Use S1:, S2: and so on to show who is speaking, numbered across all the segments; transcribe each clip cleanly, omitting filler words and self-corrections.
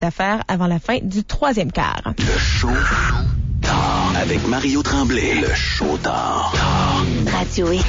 S1: d'affaires avant la fin du 3e quart.
S2: Le show d'or avec Mario Tremblay. Le show d'or.
S3: Radio X.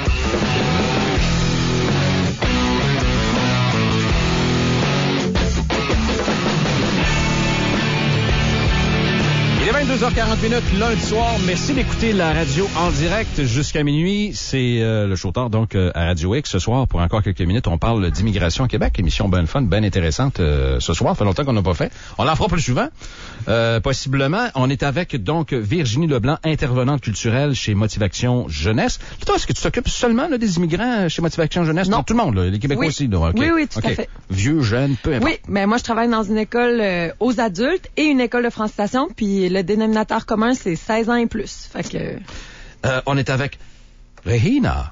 S4: Il est 22h40 lundi soir. Merci d'écouter la radio en direct jusqu'à minuit. C'est le show tard donc à Radio X. Ce soir, pour encore quelques minutes, on parle d'immigration au Québec. Émission bonne fun, bien intéressante ce soir. Ça fait longtemps qu'on n'a pas fait. On l'en fera plus souvent, possiblement. On est avec donc Virginie Leblanc, intervenante culturelle chez Motivation Jeunesse. Toi, est-ce que tu t'occupes seulement là, des immigrants chez Motivation Jeunesse?
S1: Non.
S4: Tout le monde, là, les Québécois aussi. Là. Okay.
S1: Oui, tout à fait.
S4: Vieux, jeunes, peu importe.
S1: Oui, mais moi, je travaille dans une école aux adultes et une école de francisation, puis le dénominateur commun, c'est 16 ans et plus. Fait que...
S4: on est avec Regina.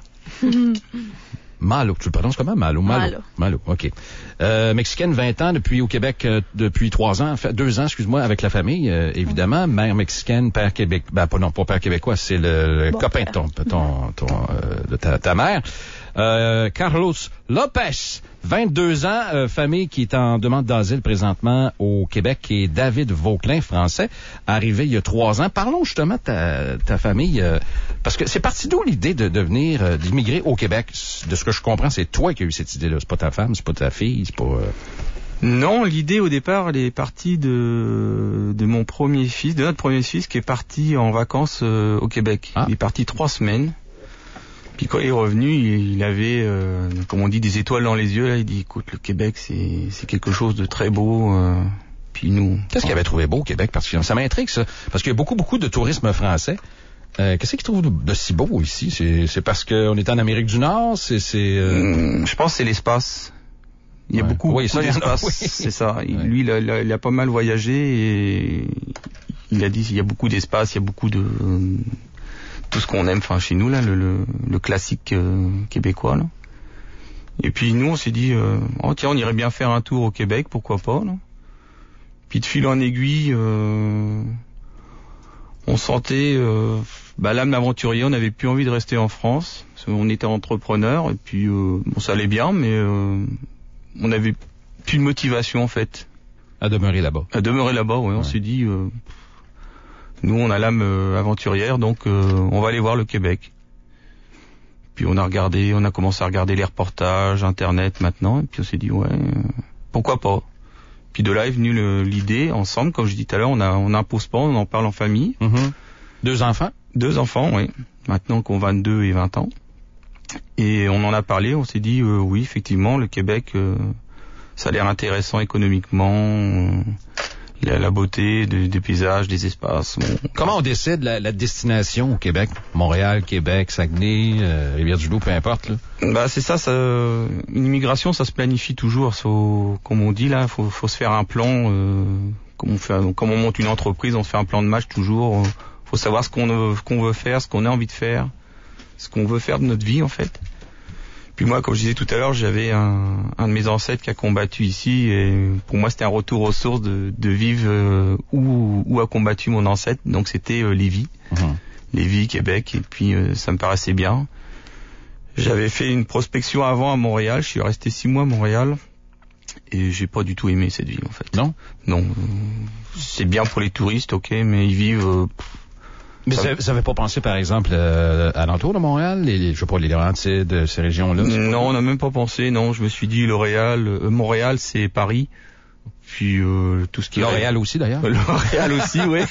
S4: Malo, tu le prononces comment? Malo, OK. Mexicaine, 20 ans, au Québec depuis 3 ans, 2 ans, excuse-moi, avec la famille, évidemment. Mère mexicaine, père québécois. Ben, pas père québécois, c'est le copain de ta mère. Carlos Lopez, 22 ans, famille qui est en demande d'asile présentement au Québec, et David Vauclin, français, arrivé il y a 3 ans. Parlons justement de ta famille, parce que c'est parti d'où l'idée de venir, d'immigrer au Québec? De ce que je comprends, c'est toi qui as eu cette idée-là. C'est pas ta femme, c'est pas ta fille, c'est pas...
S5: Non, l'idée au départ, elle est partie de mon premier fils, de notre premier fils, qui est parti en vacances au Québec. Il est parti 3 semaines. Puis quand il est revenu, il avait, comme on dit, des étoiles dans les yeux. Là, il dit, écoute, le Québec, c'est quelque chose de très beau. Puis nous...
S4: Qu'est-ce qu'il avait trouvé beau au Québec? Parce que ça m'intrigue, ça. Parce qu'il y a beaucoup de tourisme français. Qu'est-ce qu'il trouve de si beau ici? C'est parce qu'on est en Amérique du Nord?
S5: Je pense que c'est l'espace. Il y a beaucoup d'espace, c'est ça. Lui, il a pas mal voyagé et il a dit il y a beaucoup d'espace, il y a beaucoup de... tout ce qu'on aime, enfin chez nous là, le classique québécois là. Et puis nous on s'est dit tiens, on irait bien faire un tour au Québec, pourquoi pas là. Puis de fil en aiguille, on sentait l'âme d'aventurier, on n'avait plus envie de rester en France, parce qu'on était entrepreneur et puis ça allait bien, mais on n'avait plus de motivation en fait.
S4: À demeurer là-bas.
S5: Oui. On s'est dit nous, on a l'âme aventurière, donc on va aller voir le Québec. Puis on a commencé à regarder les reportages, Internet maintenant, et puis on s'est dit, pourquoi pas. Puis de là est venue l'idée, ensemble, comme je dis tout à l'heure, on n'impose pas, on en parle en famille.
S4: Mm-hmm. 2 enfants?
S5: 2 enfants, oui. Maintenant qu'on 22 et 20 ans. Et on en a parlé, on s'est dit, oui, effectivement, le Québec, ça a l'air intéressant économiquement... La beauté des paysages, des espaces. Bon.
S4: Comment on décide la destination au Québec? Montréal, Québec, Saguenay, Rivière-du-Loup, peu importe. Là.
S5: C'est ça, une immigration, ça se planifie toujours. Comme on dit là, faut se faire un plan. Comme on monte une entreprise, on se fait un plan de match toujours. Faut savoir ce qu'on veut faire, ce qu'on a envie de faire, ce qu'on veut faire de notre vie en fait. Puis moi, comme je disais tout à l'heure, j'avais un de mes ancêtres qui a combattu ici, et pour moi c'était un retour aux sources de vivre où a combattu mon ancêtre, donc c'était Lévis, Lévis, Québec, et puis ça me paraissait bien. J'avais fait une prospection avant à Montréal, je suis resté 6 mois à Montréal, et j'ai pas du tout aimé cette ville en fait. Non, c'est bien pour les touristes, ok, mais ils vivent...
S4: Mais vous n'avez pas pensé, par exemple, à l'entour de Montréal, les Laurentides, ces régions-là?
S5: Non, on n'a même pas pensé, non. Je me suis dit, Montréal, c'est Paris. Puis, tout ce qui est...
S4: L'Oréal aussi, d'ailleurs.
S5: L'Oréal aussi, oui.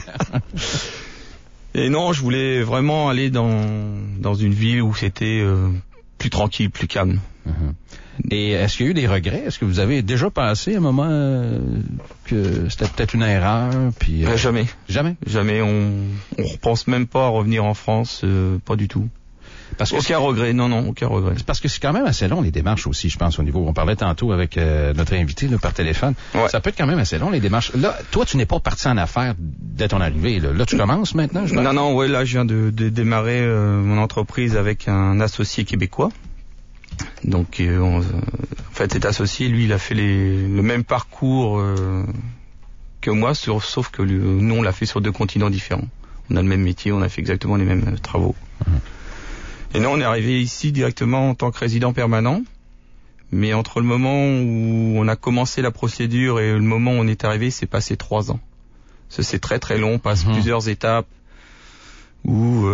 S5: Et non, je voulais vraiment aller dans une ville où c'était plus tranquille, plus calme.
S4: Mm-hmm. Et est-ce qu'il y a eu des regrets? Est-ce que vous avez déjà pensé à un moment que c'était peut-être une erreur? Puis
S5: Jamais.
S4: Jamais?
S5: On repense même pas à revenir en France, pas du tout. Aucun regret.
S4: C'est parce que c'est quand même assez long les démarches aussi, je pense, au niveau. On parlait tantôt avec notre invité là, par téléphone. Ouais. Ça peut être quand même assez long les démarches. Là, toi, tu n'es pas parti en affaires dès ton arrivée. Là tu commences maintenant?
S5: Non, là, je viens de démarrer mon entreprise avec un associé québécois. Donc, en fait, cet associé, lui, il a fait le même parcours que moi, sauf que nous, on l'a fait sur 2 continents différents. On a le même métier, on a fait exactement les mêmes travaux. Et nous, on est arrivé ici directement en tant que résident permanent, Mais entre le moment où on a commencé la procédure et le moment où on est arrivé, c'est passé 3 ans. C'est très très long, on passe plusieurs étapes où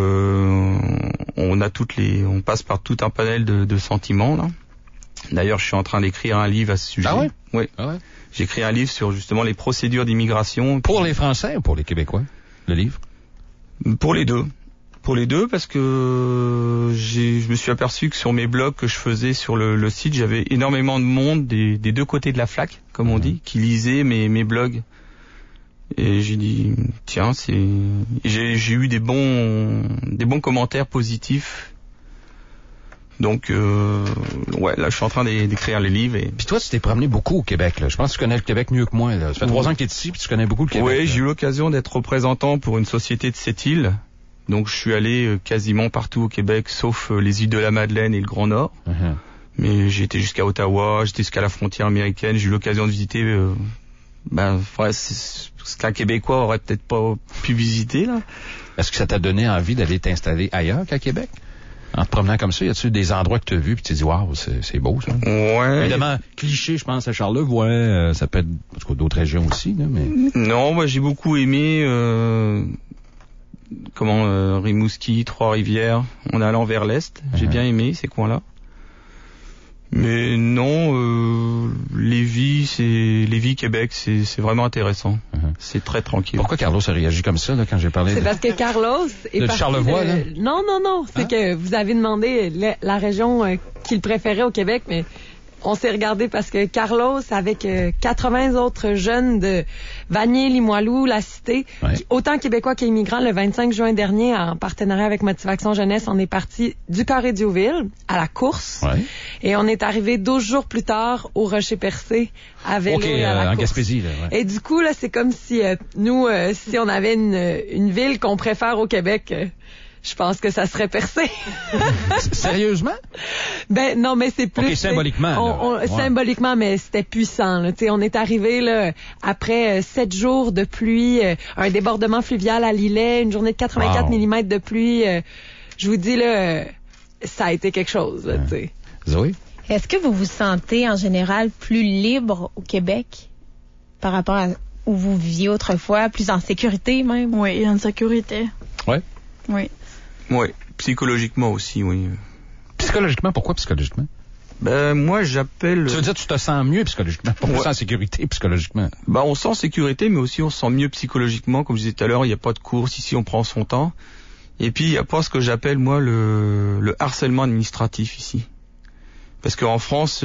S5: on passe par tout un panel de sentiments là. D'ailleurs, je suis en train d'écrire un livre à ce sujet.
S4: Ah ouais?
S5: Oui.
S4: Ah ouais?
S5: J'ai écrit un livre sur justement les procédures d'immigration.
S4: Pour les Français ou pour les Québécois, le livre?
S5: Pour les deux. Pour les deux, parce que je me suis aperçu que sur mes blogs que je faisais sur le site, j'avais énormément de monde des deux côtés de la flaque, comme on dit, qui lisaient mes blogs. Et j'ai dit, tiens, j'ai eu des bons commentaires positifs. Donc, ouais, là, je suis en train d'écrire les livres.
S4: Puis toi, tu t'es promené beaucoup au Québec, là. Je pense que tu connais le Québec mieux que moi, là. Ça fait 3 ans que tu es ici, puis tu connais beaucoup le Québec.
S5: Oui, j'ai eu l'occasion d'être représentant pour une société de cette île. Donc, je suis allé quasiment partout au Québec, sauf les îles de la Madeleine et le Grand Nord.
S4: Uh-huh.
S5: Mais j'ai été jusqu'à Ottawa, j'étais jusqu'à la frontière américaine. J'ai eu l'occasion de visiter, ce qu'un Québécois aurait peut-être pas pu visiter, là.
S4: Est-ce que ça t'a donné envie d'aller t'installer ailleurs qu'à Québec? En te promenant comme ça, y a-tu des endroits que tu as vus puis tu t'es dit, waouh, c'est beau, ça?
S5: Ouais.
S4: Évidemment, cliché, je pense, à Charlevoix, ça peut être, en tout cas, d'autres régions aussi, là, mais...
S5: Non, moi, j'ai beaucoup aimé, Rimouski, Trois-Rivières, en allant vers l'Est. J'ai bien aimé ces coins-là. Mais non, Lévis, Québec, c'est vraiment intéressant. C'est très tranquille.
S4: Pourquoi Carlos a réagi comme ça, là, quand j'ai parlé
S1: C'est parce que Carlos est parti
S4: Charlevoix, là?
S1: Non. C'est que vous avez demandé la région qu'il préférait au Québec, mais on s'est regardé parce que Carlos, avec 80 autres jeunes de Vanier, Limoilou, La Cité, autant québécois qu'immigrants, le 25 juin dernier, en partenariat avec Motivation Jeunesse, on est parti du Carré-Diouville à la course. Ouais. Et on est arrivé 12 jours plus tard au Rocher-Percé à vélo et à la course.
S4: En Gaspésie. Là, ouais.
S1: Et du coup, là, c'est comme si nous, si on avait une ville qu'on préfère au Québec... je pense que ça serait Percé.
S4: Sérieusement?
S1: Ben non, mais c'est plus...
S4: OK, symboliquement.
S1: Symboliquement, mais c'était puissant. Là. On est arrivé là après 7 jours de pluie, un débordement fluvial à Lillet, une journée de 84 mm de pluie. Je vous dis, là, ça a été quelque chose. Là,
S4: Zoé?
S3: Est-ce que vous vous sentez en général plus libre au Québec par rapport à où vous viviez autrefois, plus en sécurité même?
S6: Oui, en sécurité.
S4: Ouais.
S6: Oui.
S5: Oui, psychologiquement aussi, oui.
S4: Psychologiquement, pourquoi psychologiquement?
S5: Ben, moi, j'appelle...
S4: Tu veux dire, tu te sens mieux psychologiquement, pas plus en sécurité psychologiquement?
S5: Ben, on sent en sécurité, mais aussi on se sent mieux psychologiquement. Comme je disais tout à l'heure, il n'y a pas de course, ici on prend son temps. Et puis, il n'y a pas ce que j'appelle, moi, le harcèlement administratif ici. Parce qu'en France,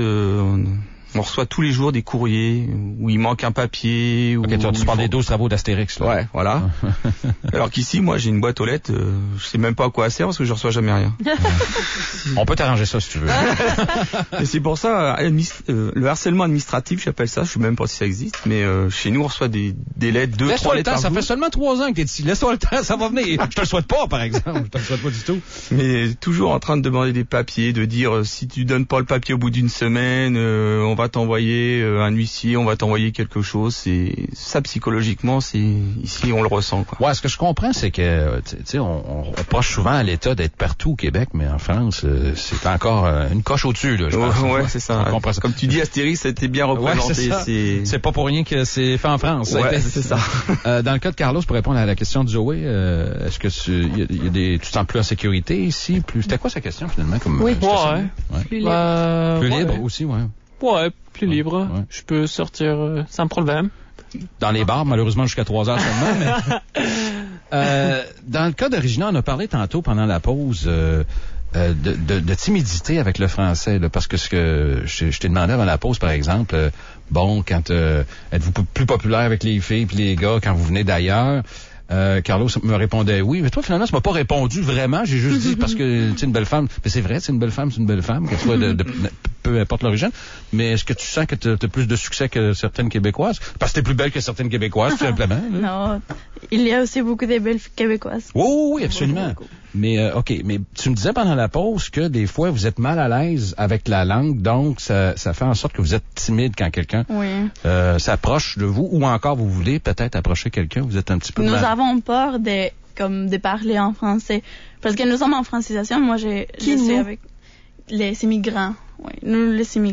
S5: on reçoit tous les jours des courriers où il manque un papier.
S4: Ok, tu parles des 12 travaux d'Astérix, là.
S5: Ouais, voilà. Alors qu'ici, moi, j'ai une boîte aux lettres, je sais même pas à quoi elle sert parce que je reçois jamais rien.
S4: On peut t'arranger ça si tu veux.
S5: Et c'est pour ça, le harcèlement administratif, j'appelle ça, je sais même pas si ça existe, mais chez nous, on reçoit des lettres, 2-3 lettres par jour.
S4: Ça fait seulement 3 ans que t'es ici. Laisse-toi le temps, ça va venir. Je te le souhaite pas, par exemple. Je te le souhaite pas du tout.
S5: Mais toujours en train de demander des papiers, de dire, si tu donnes pas le papier au bout d'une semaine, on va t'envoyer un huissier, on va t'envoyer quelque chose. C'est ça psychologiquement, c'est ici on le ressent, quoi.
S4: Ouais, ce que je comprends, c'est que tu sais, on reproche souvent à l'État d'être partout au Québec, mais en France, c'est encore une coche au-dessus, là. Je pense.
S5: Ouais, c'est ça. Comme tu dis, Astérix, c'était bien représenté.
S4: Ouais, c'est pas pour rien que c'est fait en France.
S5: Ouais, c'est ça.
S4: Dans le cas de Carlos, pour répondre à la question de Zoé, est-ce que tu te sens plus en sécurité ici? C'était quoi sa question finalement?
S6: Oui,
S1: plus libre.
S4: Plus libre aussi, ouais.
S6: Ouais, plus libre. Ouais. Je peux sortir sans problème.
S4: Dans les bars, malheureusement, jusqu'à 3 heures seulement. Mais... dans le cas d'Origina, on a parlé tantôt pendant la pause de timidité avec le français. Là, parce que ce que je t'ai demandé avant la pause, par exemple, quand êtes-vous plus populaire avec les filles et les gars quand vous venez d'ailleurs? Carlos me répondait oui, mais toi finalement ça m'a pas répondu vraiment, j'ai juste dit parce que tu es une belle femme, mais c'est vrai, c'est une belle femme, qu'elle soit peu importe l'origine, mais est-ce que tu sens que tu as plus de succès que certaines Québécoises? Parce que t'es plus belle que certaines Québécoises, tout simplement. Là.
S6: Non, il y a aussi beaucoup de belles Québécoises.
S4: Oui, absolument. Mais OK, mais tu me disais pendant la pause que des fois vous êtes mal à l'aise avec la langue, donc ça fait en sorte que vous êtes timide quand quelqu'un s'approche de vous, ou encore vous voulez peut-être approcher quelqu'un, vous êtes un petit peu
S6: Nous avons peur de parler en français, parce que nous sommes en francisation. Moi, je suis avec les immigrants. Oui, nous les immigrants.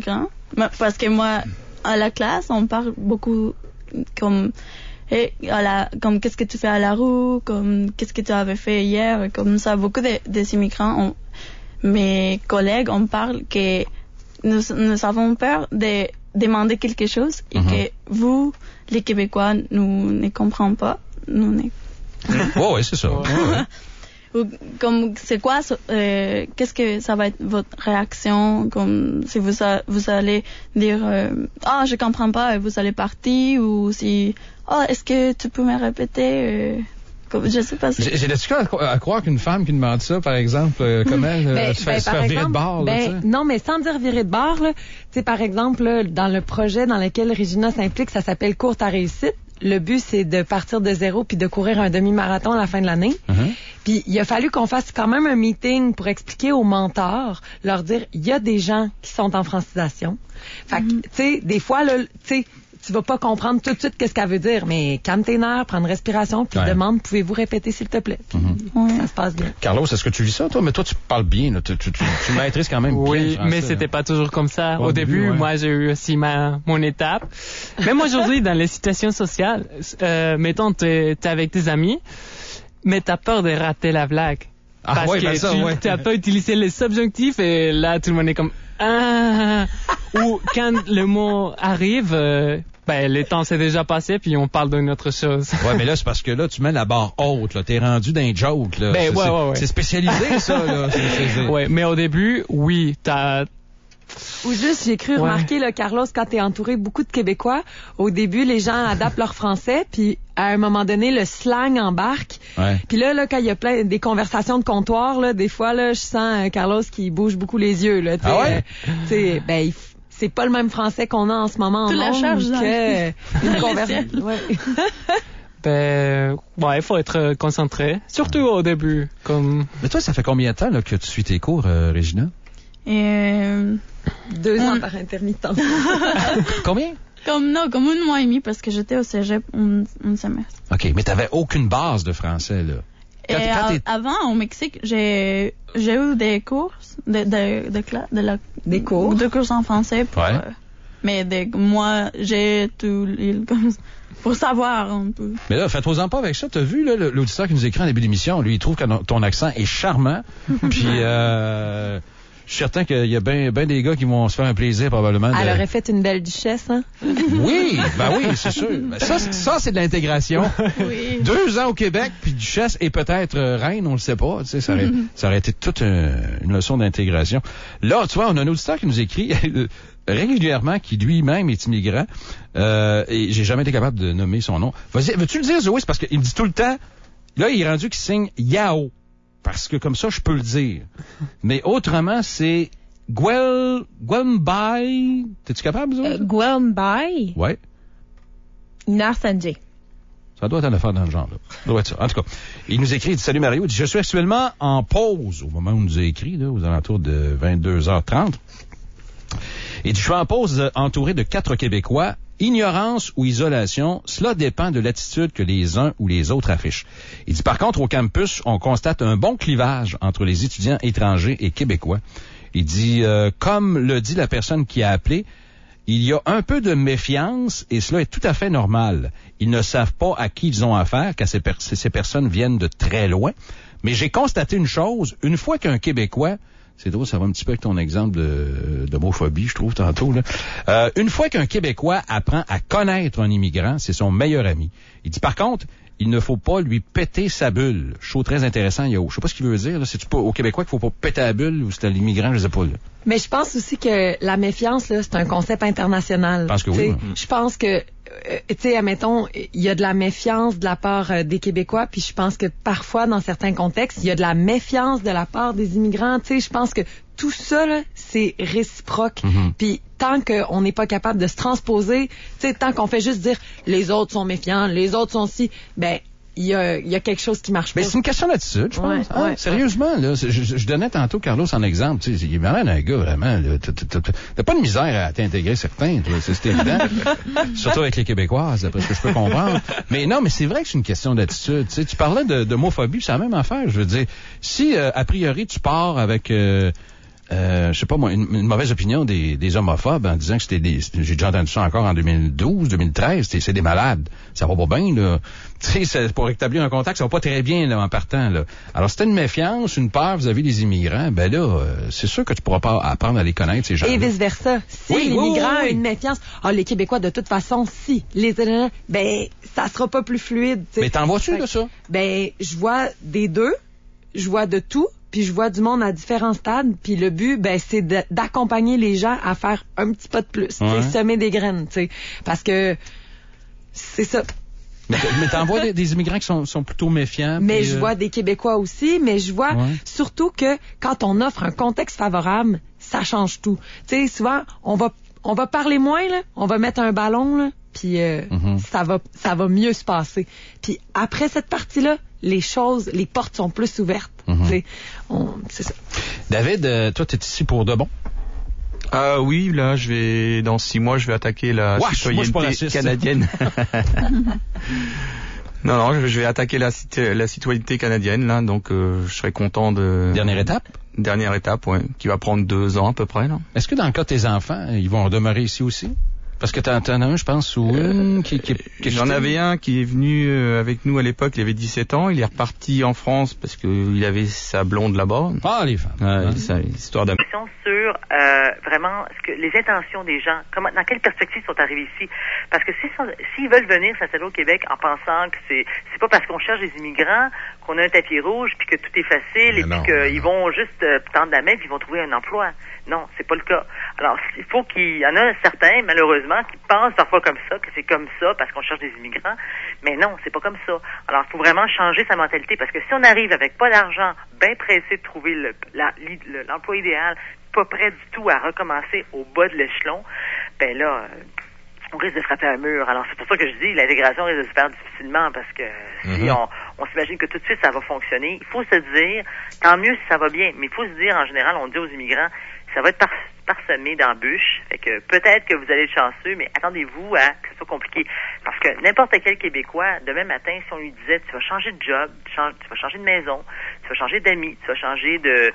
S6: Parce que moi, à la classe, on parle beaucoup comme qu'est-ce que tu fais à la rue, comme qu'est-ce que tu avais fait hier, comme ça. Beaucoup des immigrants, mes collègues, on parle que nous avons peur de demander quelque chose et que vous, les Québécois, nous ne comprenons pas.
S4: Oui, c'est ça.
S6: Ou comme c'est quoi qu'est-ce que ça va être votre réaction, comme si vous allez dire je comprends pas et vous allez partir, ou si est-ce que tu peux me répéter, je sais pas si...
S4: J'ai là-dessus à croire qu'une femme qui demande ça, par exemple, comment elle se faire virer de bord.
S1: Non, mais sans dire virer de bord, là, par exemple, là, dans le projet dans lequel Regina s'implique, ça s'appelle Courte à réussite. Le but, c'est de partir de zéro puis de courir un demi-marathon à la fin de l'année. Puis il a fallu qu'on fasse quand même un meeting pour expliquer aux mentors, leur dire, il y a des gens qui sont en francisation. Fait que, tu sais, des fois, là, tu vas pas comprendre tout de suite qu'est-ce qu'elle veut dire, mais calme tes nerfs, prends une respiration, puis demande, pouvez-vous répéter s'il te plaît? Ça se passe bien.
S4: Carlos, est-ce que tu vis ça, toi? Mais toi, tu parles bien, là. Tu maîtrises quand même bien.
S7: Oui, mais c'était pas toujours comme ça. Au début, moi, j'ai eu aussi mon étape. Même aujourd'hui, dans les situations sociales, mettons, t'es avec tes amis, mais t'as peur de rater la blague. Parce que tu n'as pas utilisé les subjonctifs et là, tout le monde est comme ou quand le mot arrive, le temps s'est déjà passé puis on parle d'une autre chose.
S4: Ouais, mais là, c'est parce que là, tu mets la barre haute, là. T'es rendu d'un joke, là. C'est spécialisé, ça, là.
S7: Ouais, mais au début, oui,
S1: Ou juste, j'ai cru remarquer, là, Carlos, quand t'es entouré beaucoup de Québécois, au début, les gens adaptent leur français, puis à un moment donné, le slang embarque. Puis là, quand il y a des conversations de comptoir, là, des fois, là, je sens Carlos qui bouge beaucoup les yeux, là. C'est pas le même français qu'on a en ce moment en monde que une conversation.
S7: Il faut être concentré, surtout au début.
S4: Mais toi, ça fait combien de temps là, que tu suis tes cours, Regina?
S1: 2 ans par intermittence.
S4: Combien?
S6: Comme 1 mois et demi, parce que j'étais au cégep une semestre.
S4: OK, mais t'avais aucune base de français, là.
S6: Avant, au Mexique, j'ai eu des cours, des cours en français. Mais moi, j'ai tout pour savoir un peu.
S4: Mais là, faites-en pas avec ça. T'as vu, là, l'auditeur qui nous écrit en début d'émission, lui, il trouve que ton accent est charmant. Puis, je suis certain qu'il y a bien des gars qui vont se faire un plaisir, probablement.
S1: Elle aurait fait une belle duchesse, hein?
S4: Oui, c'est sûr. Ça, c'est de l'intégration.
S6: Oui.
S4: 2 ans au Québec, puis duchesse et peut-être reine, on le sait pas. Tu sais, ça aurait été toute une leçon d'intégration. Là, tu vois, on a un auditeur qui nous écrit régulièrement, qui lui-même est immigrant, et j'ai jamais été capable de nommer son nom. Vas-y, veux-tu le dire, Zoé? C'est parce qu'il me dit tout le temps, là, il est rendu qu'il signe Yao. Parce que comme ça, je peux le dire. Mais autrement, c'est Guelmbai. T'es-tu capable, Zoé?
S3: Guelmbai?
S4: Ouais.
S3: Inar Sanjay.
S4: Ça doit être une affaire dans le genre, là. Ça doit être ça. En tout cas, il nous écrit, il dit, salut Mario, il dit, je suis actuellement en pause au moment où il nous a écrit, là, aux alentours de 22h30. Il dit, je suis en pause entouré de 4 Québécois. Ignorance ou isolation, cela dépend de l'attitude que les uns ou les autres affichent. Il dit, par contre, au campus, on constate un bon clivage entre les étudiants étrangers et québécois. Il dit, comme le dit la personne qui a appelé, il y a un peu de méfiance et cela est tout à fait normal. Ils ne savent pas à qui ils ont affaire, car ces personnes viennent de très loin. Mais j'ai constaté une chose, une fois qu'un Québécois... C'est drôle, ça va un petit peu avec ton exemple d'homophobie, je trouve, tantôt, là. Une fois qu'un Québécois apprend à connaître un immigrant, c'est son meilleur ami. Il dit, par contre, il ne faut pas lui péter sa bulle. Chose très intéressant, je sais pas ce qu'il veut dire, là. C'est-tu pas au Québécois qu'il faut pas péter la bulle ou c'est à l'immigrant, je sais pas, là.
S1: Mais je pense aussi que la méfiance, là, c'est un concept international.
S4: Je pense que oui.
S1: Je pense que, tu sais, admettons, il y a de la méfiance de la part des Québécois, puis je pense que parfois, dans certains contextes, il y a de la méfiance de la part des immigrants. Tu sais, je pense que tout ça, là, c'est réciproque. Puis tant qu'on n'est pas capable de se transposer, tu sais, tant qu'on fait juste dire les autres sont méfiants, les autres sont si, il y a quelque chose qui marche pas.
S4: Mais c'est une question d'attitude, je pense. Sérieusement, là, je donnais tantôt Carlos en exemple. Tu sais, il m'amène un gars vraiment. Là, t'as pas de misère à t'intégrer certains, c'est évident. Surtout avec les Québécoises, d'après ce que je peux comprendre. Mais non, mais c'est vrai que c'est une question d'attitude. Tu sais, tu parlais d'homophobie, c'est la même affaire. Je veux dire, si a priori tu pars avec je sais pas moi, une mauvaise opinion des homophobes en disant que j'ai déjà entendu ça encore en 2012, 2013, c'est des malades. Ça va pas bien, là. Tu sais, pour établir un contact, ça va pas très bien, là, en partant, là. Alors, si t'as une méfiance, une peur vis-à-vis des immigrants, ben là, c'est sûr que tu pourras pas apprendre à les connaître, ces gens.
S1: Et vice-versa. Si l'immigrant a une méfiance, les Québécois, de toute façon, ben, ça sera pas plus fluide, t'sais.
S4: Mais t'en vois-tu, de ça?
S1: Ben, je vois des deux, je vois de tout, puis je vois du monde à différents stades, puis le but, ben, c'est d'accompagner les gens à faire un petit pas de plus, semer des graines, tu sais, parce que c'est ça.
S4: Mais t'en vois des immigrants qui sont plutôt méfiants.
S1: Mais je vois des Québécois aussi, mais je vois surtout que quand on offre un contexte favorable, ça change tout. Tu sais, souvent, on va parler moins, là, on va mettre un ballon, là, puis ça va mieux se passer. Puis après cette partie-là, les portes sont plus ouvertes. C'est ça.
S4: David, toi, t'es ici pour de bon?
S5: Oui, là, dans 6 mois, je vais attaquer la citoyenneté canadienne. Non, je vais attaquer la citoyenneté canadienne, là, donc je serai content de...
S4: Dernière étape?
S5: Dernière étape, oui, qui va prendre 2 ans à peu près, là.
S4: Est-ce que dans le cas de tes enfants, ils vont demeurer ici aussi? Parce que t'en as un, je pense, ou une qui
S5: J'en avais un qui est venu avec nous à l'époque, il avait 17 ans, il est reparti en France parce qu'il avait sa blonde là-bas.
S4: Ah, les femmes.
S5: C'est l'histoire d'un...
S8: Sur vraiment les intentions des gens, dans quelle perspective sont arrivés ici. Parce que s'ils veulent venir s'installer au Québec en pensant que c'est pas parce qu'on cherche des immigrants qu'on a un tapis rouge puis que tout est facile et puis qu'ils vont juste tendre la main puis ils vont trouver un emploi. Non, c'est pas le cas. Alors, il faut qu'il y en a certains, malheureusement, qui pensent parfois comme ça, que c'est comme ça parce qu'on cherche des immigrants. Mais non, c'est pas comme ça. Alors, il faut vraiment changer sa mentalité parce que si on arrive avec pas d'argent, bien pressé de trouver l'emploi idéal, pas prêt du tout à recommencer au bas de l'échelon, ben là, on risque de frapper un mur. Alors, c'est pour ça que je dis l'intégration risque de se faire difficilement parce que si on s'imagine que tout de suite ça va fonctionner, il faut se dire, tant mieux si ça va bien, mais il faut se dire, en général, on dit aux immigrants, ça va être parsemé d'embûches. Fait que peut-être que vous allez être chanceux, mais attendez-vous à que ce soit compliqué. Parce que n'importe quel Québécois, demain matin, si on lui disait, tu vas changer de job, tu vas changer de maison, tu vas changer d'amis, tu vas changer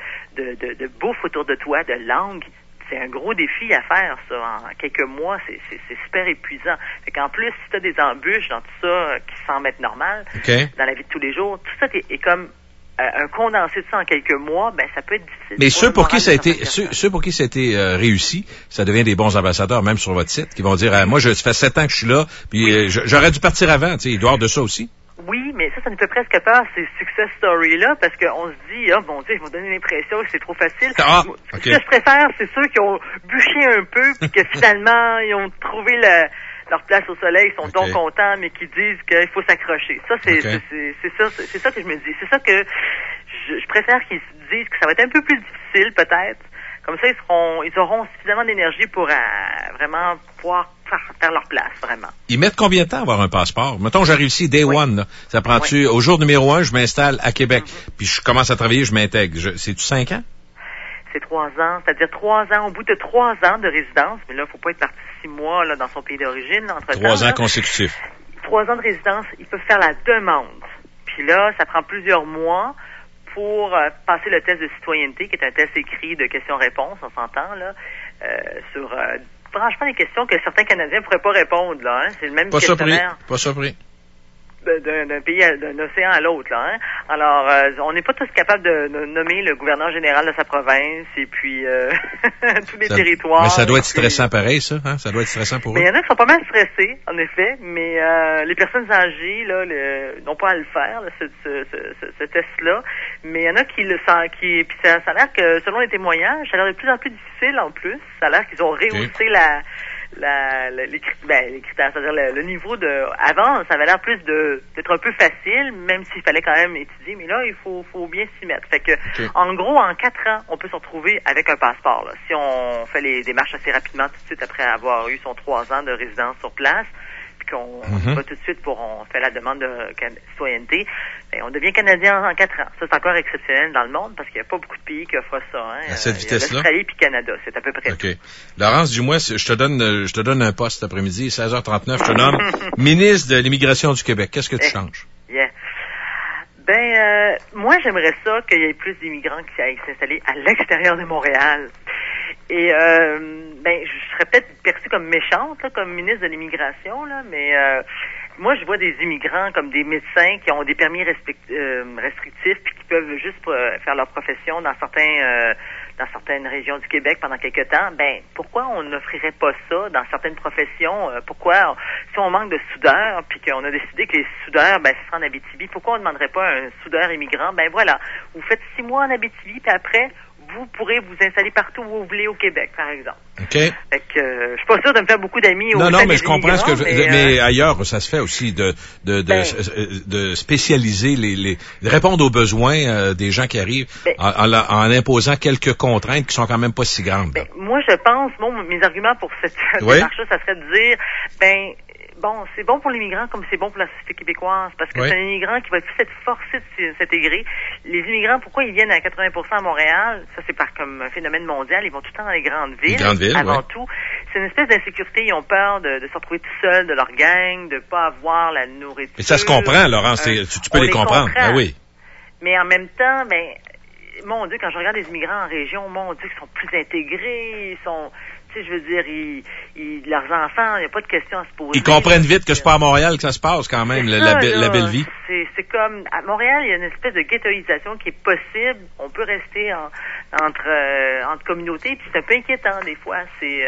S8: de bouffe autour de toi, de langue, c'est un gros défi à faire, ça. En quelques mois, c'est super épuisant. Fait qu'en plus, si tu as des embûches dans tout ça qui semblent être normales, dans la vie de tous les jours, tout ça est comme un condensé de ça en quelques mois, ben ça peut être difficile.
S9: Mais ceux pour qui ça a été réussi, ça devient des bons ambassadeurs, même sur votre site, qui vont dire moi ça fait 7 ans que je suis là, puis j'aurais dû partir avant, tu sais, il doit y avoir de ça aussi.
S8: Oui, mais ça nous fait presque peur, ces success stories-là, parce qu'on se dit, mon Dieu, ils vont donner l'impression que c'est trop facile. Ce que je préfère, c'est ceux qui ont bûché un peu, puis que finalement, ils ont trouvé leur place au soleil, ils sont donc contents, mais qui disent qu'il faut s'accrocher. Ça, c'est ça que je me dis. C'est ça que je préfère qu'ils se disent que ça va être un peu plus difficile, peut-être. Comme ça, ils auront suffisamment d'énergie pour vraiment pouvoir faire leur place, vraiment.
S9: Ils mettent combien de temps à avoir un passeport? Mettons, j'arrive ici, day one, là. Ça prend-tu, au jour numéro 1, je m'installe à Québec, puis je commence à travailler, je m'intègre. C'est-tu 5 ans?
S8: C'est 3 ans. C'est-à-dire 3 ans, au bout de 3 ans de résidence, mais là, il faut pas être parti 6 mois, là, dans son pays d'origine, entre-temps.
S9: 3 ans consécutifs.
S8: 3 ans de résidence, ils peuvent faire la demande. Puis là, ça prend plusieurs mois pour passer le test de citoyenneté, qui est un test écrit de questions-réponses, on s'entend, là, sur franchement des questions que certains Canadiens ne pourraient pas répondre, là, hein. C'est le même questionnaire.
S9: Pas surpris.
S8: D'un pays, d'un océan à l'autre, là, hein. Alors, on n'est pas tous capables de nommer le gouverneur général de sa province et puis tous les territoires.
S9: Mais ça doit être stressant pareil, ça, hein? Ça doit être stressant pour eux.
S8: Mais il y en a qui sont pas mal stressés, en effet, mais les personnes âgées, là, n'ont pas à le faire, là, ce test-là. Mais il y en a qui le sentent, puis ça a l'air que, selon les témoignages, ça a l'air de plus en plus difficile, en plus. Ça a l'air qu'ils ont rehaussé les critères, c'est-à-dire le niveau de avant, ça avait l'air plus d'être un peu facile, même s'il fallait quand même étudier, mais là il faut bien s'y mettre. Fait que en gros, en 4 ans, on peut se retrouver avec un passeport, là. Si on fait les démarches assez rapidement tout de suite après avoir eu son 3 ans de résidence sur place, puis qu'on va tout de suite on fait la demande de citoyenneté, ben, on devient Canadien en 4 ans. Ça, c'est encore exceptionnel dans le monde parce qu'il n'y a pas beaucoup de pays qui offrent ça, hein.
S9: À cette vitesse-là?
S8: L'Australie puis Canada, c'est à peu près ça.
S9: Laurence, dis-moi, je te donne un poste cet après-midi, 16h39, je te nomme ministre de l'Immigration du Québec. Qu'est-ce que tu changes?
S8: Moi, j'aimerais ça qu'il y ait plus d'immigrants qui aillent s'installer à l'extérieur de Montréal. Et je serais peut-être perçue comme méchante, là, comme ministre de l'immigration, là, mais moi, je vois des immigrants comme des médecins qui ont des permis restrictifs puis qui peuvent juste faire leur profession dans certaines régions du Québec pendant quelques temps. Pourquoi on n'offrirait pas ça dans certaines professions? Pourquoi, si on manque de soudeurs puis qu'on a décidé que les soudeurs, ce sera en Abitibi, pourquoi on ne demanderait pas un soudeur immigrant? Voilà, vous faites 6 mois en Abitibi puis après, vous pourrez vous installer partout où vous voulez au Québec, par exemple.
S9: OK.
S8: Fait que je suis pas sûre de me faire beaucoup d'amis au
S9: Non, mais je comprends mais ailleurs, ça se fait aussi de spécialiser de répondre aux besoins des gens qui arrivent en imposant quelques contraintes qui sont quand même pas si grandes.
S8: Moi, je pense, mes arguments pour cette démarche-là, ça serait de dire, c'est bon pour l'immigrant comme c'est bon pour la société québécoise, parce que c'est un immigrant qui va plus être forcé de s'intégrer. Les immigrants, pourquoi ils viennent à 80% à Montréal? Ça, c'est comme un phénomène mondial. Ils vont tout le temps dans les grandes villes. Avant tout. C'est une espèce d'insécurité. Ils ont peur de se retrouver tout seuls, de leur gang, de pas avoir la nourriture.
S9: Et ça se comprend, Laurence. Tu peux les comprendre. Oui.
S8: Mais en même temps, mon Dieu, quand je regarde les immigrants en région, mon Dieu, ils sont plus intégrés, ils sont... Je veux dire, leurs enfants, il n'y a pas de question à se poser.
S9: Ils comprennent vite que c'est pas à Montréal que ça se passe quand même, la belle vie.
S8: C'est comme, à Montréal, il y a une espèce de ghettoisation qui est possible. On peut rester entre communautés, puis c'est un peu inquiétant des fois. Tu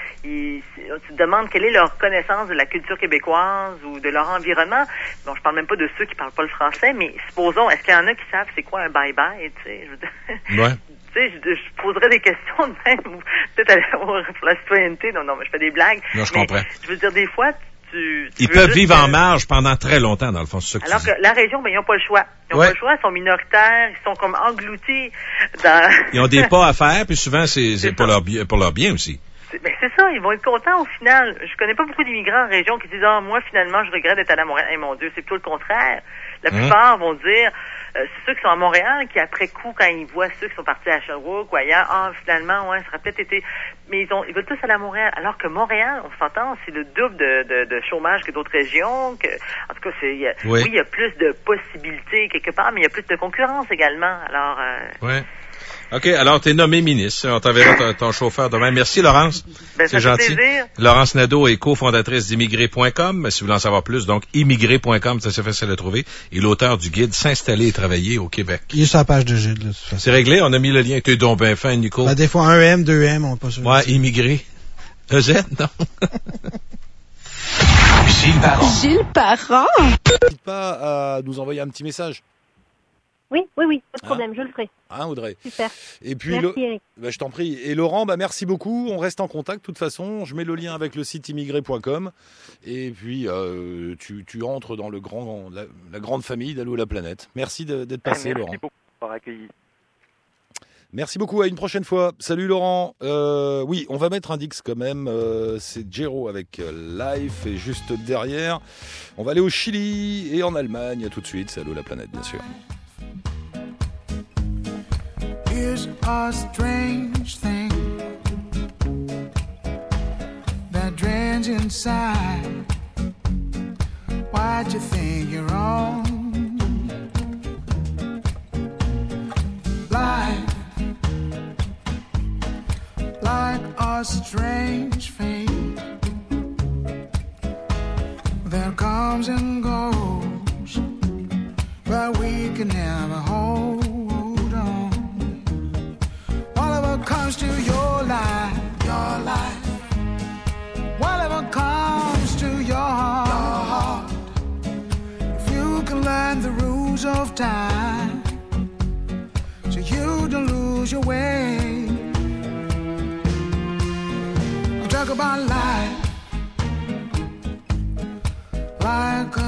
S8: te demandes quelle est leur connaissance de la culture québécoise ou de leur environnement. Bon, je parle même pas de ceux qui parlent pas le français, mais supposons, est-ce qu'il y en a qui savent c'est quoi un bye-bye, tu sais, je veux dire.
S9: Ouais.
S8: Je poserais des questions de même, peut-être pour la citoyenneté. Non, mais je fais des blagues.
S9: Non, je comprends.
S8: Je veux dire, des fois,
S9: ils peuvent vivre en marge pendant très longtemps, dans le fond, c'est ça que
S8: alors que la région, ils n'ont pas le choix. Ils n'ont pas le choix, ils sont minoritaires, ils sont comme engloutis dans...
S9: Ils ont des pas à faire, puis souvent, c'est pour leur bien aussi.
S8: C'est ça, ils vont être contents au final. Je connais pas beaucoup d'immigrants en région qui disent « moi, finalement, je regrette d'être allé à Montréal. » Mon Dieu, c'est plutôt le contraire. La plupart vont dire... c'est ceux qui sont à Montréal qui, après coup, quand ils voient ceux qui sont partis à Sherbrooke ou ailleurs, finalement, ça aurait peut-être été... Mais ils veulent tous aller à Montréal. Alors que Montréal, on s'entend, c'est le double de chômage que d'autres régions. En tout cas, il y a plus de possibilités quelque part, mais il y a plus de concurrence également. Alors...
S9: OK, alors t'es nommé ministre. On t'enverra ton chauffeur demain. Merci, Laurence. C'est gentil.
S8: Plaisir.
S9: Laurence Nadeau est cofondatrice d'immigré.com. Si vous voulez en savoir plus, donc immigré.com, c'est facile à trouver. Et l'auteur du guide S'installer et travailler au Québec.
S10: Il est sur la page de Gilles, de toute façon.
S9: C'est réglé, on a mis le lien. T'es donc bien fin, Nico.
S10: Des fois 1M, 2M, on n'est pas sûr.
S9: Ouais, immigré. EZ, non?
S2: Gilles Parent.
S3: Gilles Parent.
S11: N'hésite pas à nous envoyer un petit message.
S12: Oui, pas de problème, je le ferai.
S11: Audrey.
S12: Super.
S11: Et puis,
S12: merci, Eric.
S11: Je t'en prie. Et Laurent, merci beaucoup. On reste en contact. De toute façon, je mets le lien avec le site immigré.com. Et puis, tu entres dans la grande famille d'Allô la planète. Merci d'être passé, Laurent.
S13: Merci beaucoup d'avoir accueilli.
S11: Merci beaucoup. À une prochaine fois. Salut, Laurent. Oui, on va mettre un Dix quand même. C'est Jero avec Life. Et juste derrière, on va aller au Chili et en Allemagne. À tout de suite. C'est Allô la planète, bien sûr.
S14: Here's a strange thing that drains inside. Why'd you think you're wrong? Life, like a strange fate that comes and goes, but we can never hold on. Whatever comes to your life, whatever comes to your heart, if you can learn the rules of time, so you don't lose your way. We talk about life like